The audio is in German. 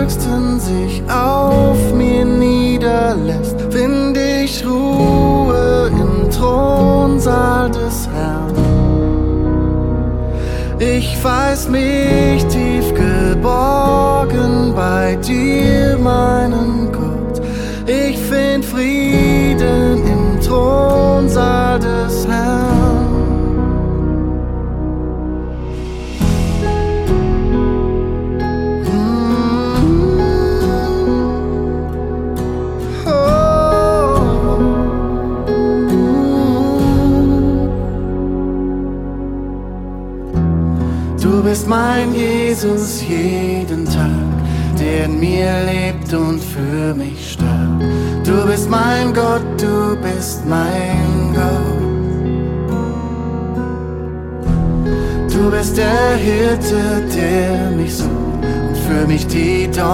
Höchsten sich auf mir niederlässt, find ich Ruhe im Thronsaal des Herrn. Ich weiß mich tief geborgen bei dir, meinen Gott. Ich find Frieden im Thronsaal des Herrn. Du bist mein Jesus jeden Tag, der in mir lebt und für mich starb. Du bist mein Gott, du bist mein Gott. Du bist der Hirte, der mich sucht und für mich die